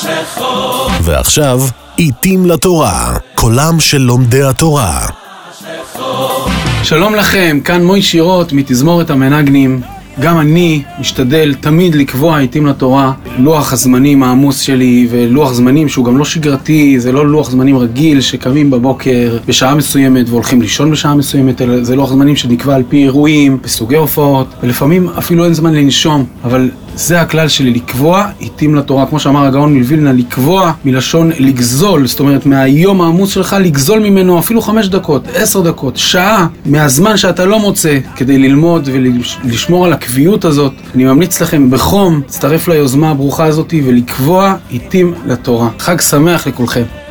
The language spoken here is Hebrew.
ועכשיו, עיתים לתורה, קולם של לומדי התורה. שלום לכם, כאן מוי שירות מתזמורת המנגנים. גם אני משתדל תמיד לקבוע עיתים לתורה, לוח הזמנים העמוס שלי, ולוח זמנים שהוא גם לא שגרתי, זה לא לוח זמנים רגיל שקמים בבוקר בשעה מסוימת והולכים לישון בשעה מסוימת, אלא זה לוח זמנים שנקבע על פי אירועים, בסוגי הופעות, ולפעמים אפילו אין זמן לנשום, אבל זה הכלל שלי, לקבוע עיתים לתורה, כמו שאמר הגאון מווילנה, לקבוע מלשון לגזול, זאת אומרת מהיום העמוס שלך לגזול ממנו אפילו 5 דקות, 10 דקות, שעה, מהזמן שאתה לא מוצא כדי ללמוד ולשמור על הקביעות הזאת. אני ממליץ לכם בחום, להצטרף ליוזמה הברוכה הזאת ולקבוע עיתים לתורה. חג שמח לכולכם.